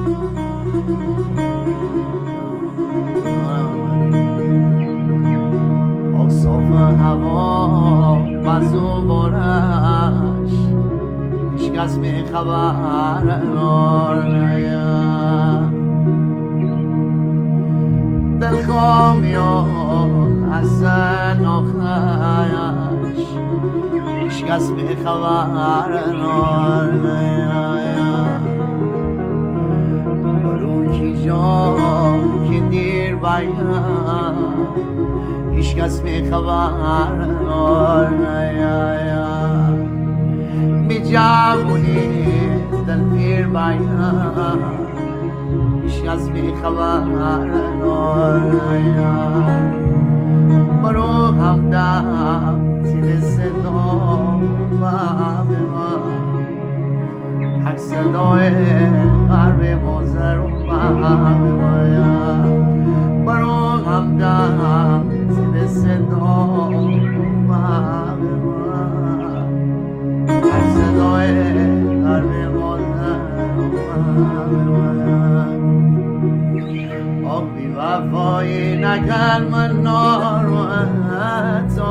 صاف هوا بزوبارش هیچ کس می خبر دل خامیان حسن آخرش هیچ کس می خبر برو کی جا که دیر باید هیچ کس می خبر بی جوونی دل پیر باید هیچ کس می خبر برو همدم زیر صدا حق صدای غرب مازر برو همدم زیر صدا حق صدای غرب مازر بی وفایی نکن من ناراحت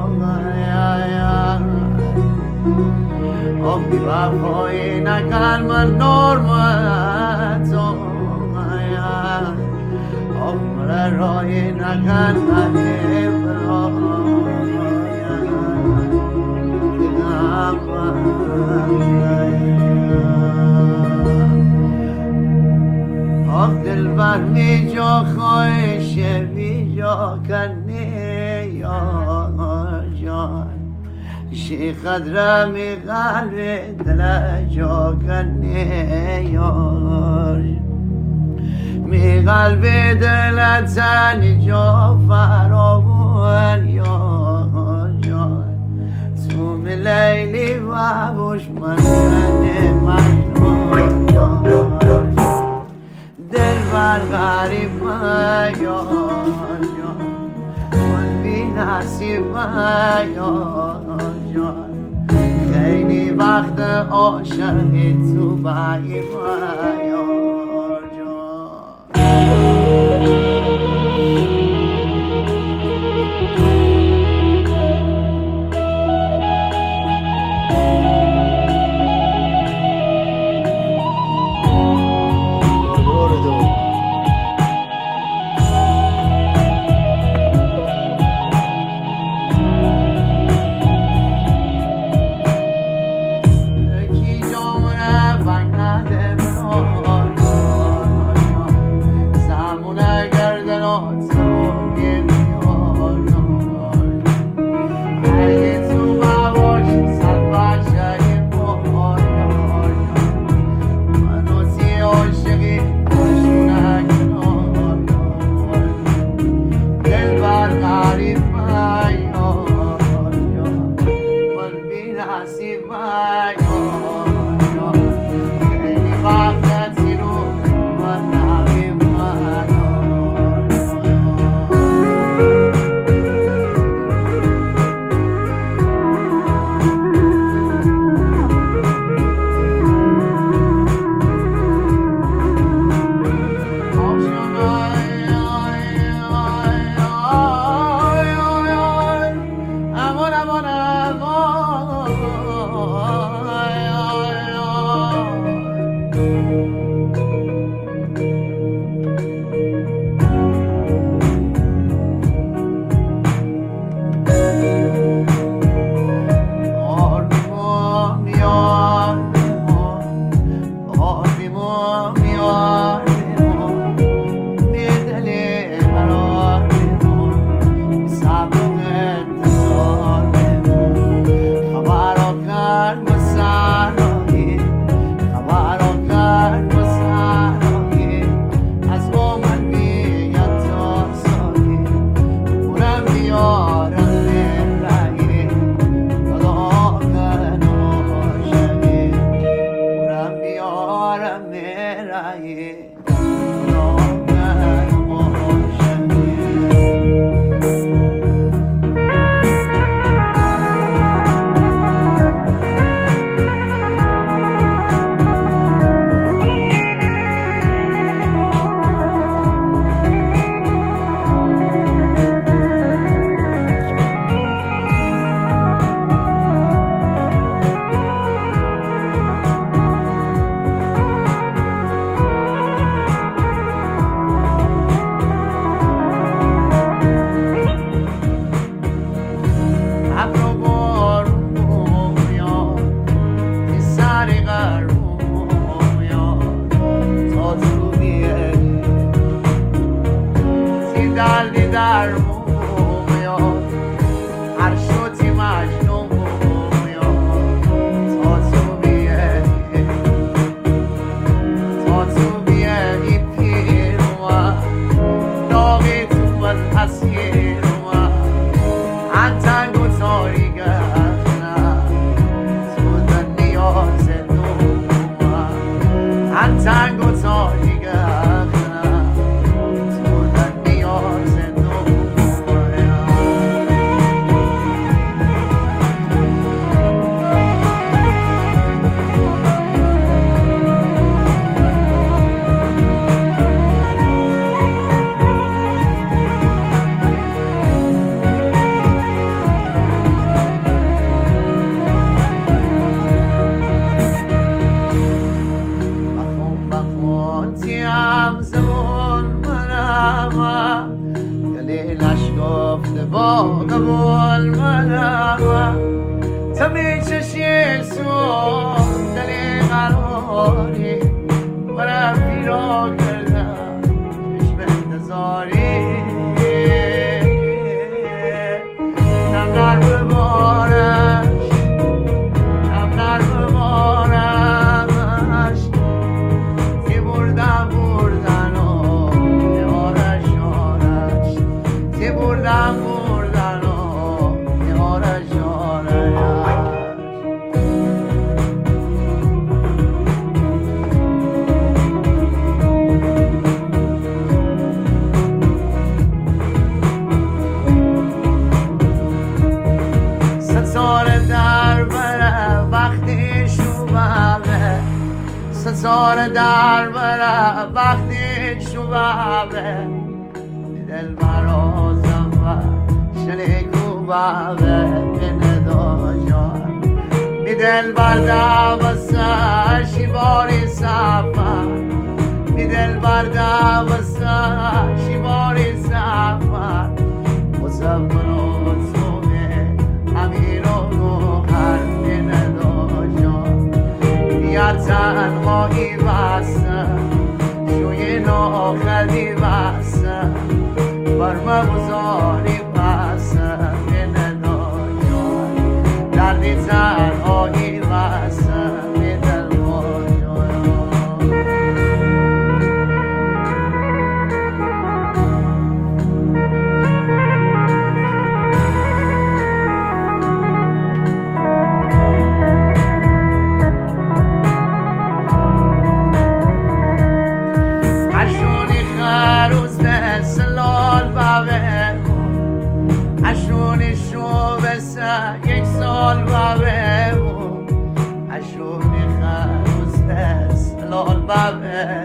بی وفایی نکن من ناراحت من رای نکن من دل بر می جا خواهش بی جا کنی یا جان شیخت را می قلب دل جا کنی یار می قلب دل تنی جا فراوان یا جان تو می لیلی و بوش من دل بر غریب یا من بی نصیب یا خیلی وقت عاشقی تو بایی یا رنگ و تاریک اخرم سردن نیاز باقبول منم تمی چشی سون دلی قراری برم پیرا کردم چشم انتظاری کم در ببارش کم در ببارش تی بردن بردن و آرش آرش تی بردن ستاره در بره وقتی شوبه دل برازم و شلیکو بابه بندا جان می دل بردم و شیباری سفر می دل بردم و شیباری سفر مزمن و تومه همین رو گوهر بندا جان یا تنهایی بستم شوی ناخدی بستم برمه بزاری بستم به نداجان دردی تنهایی بستم به دلواجان اشونی شو بسه یک سال بابه اشونی خروز سلال بابه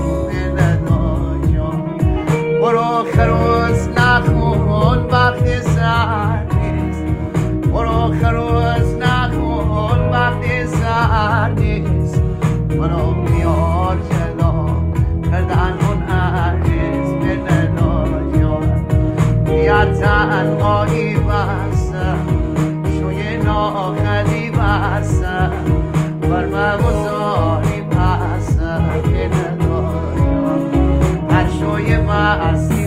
برو خروز نخون وقتی سر نیست برو خروز نخون وقتی سر نیست منو میار جلو کردن اون عریض به نداجان یا تنهایی بستم شوی ناخدی بستم برمه بزاری بستم به نداجان هر شوی بستی